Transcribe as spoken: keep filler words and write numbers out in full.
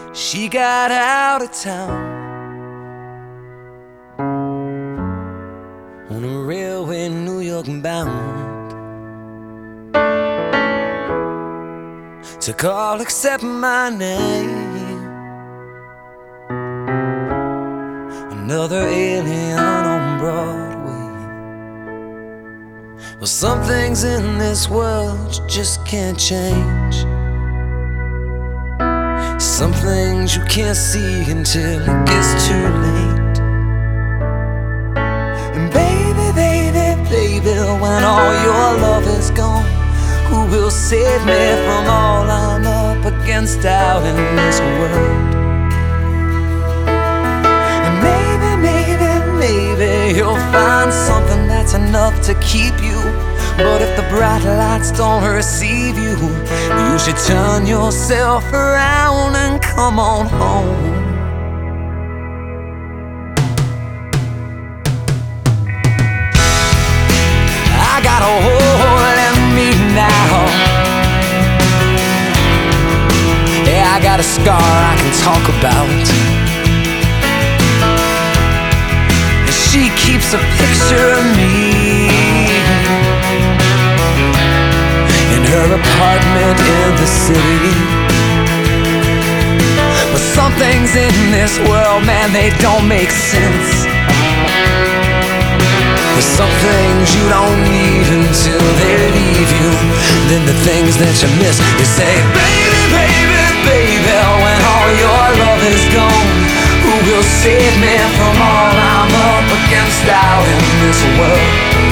She got out of town on a railway, New York bound. Took all except my name. Another alien on Broadway. Well, some things in this world you just can't change. Some things you can't see until it gets too late. And baby, baby, baby, when all your love is gone, who will save me from all I'm up against out in this world? And maybe, maybe, maybe you'll find something that's enough to keep you. But if the bright lights don't receive you, you should turn yourself around and come on home. I got a hole in me now. Yeah, I got a scar I can talk about. And she keeps a picture of me in her apartment in the city. But some things in this world, man, they don't make sense. There's some things you don't need until they leave you. Then the things that you miss, you say, baby, baby, baby, when all your love is gone, who will save me from all I'm up against out in this world?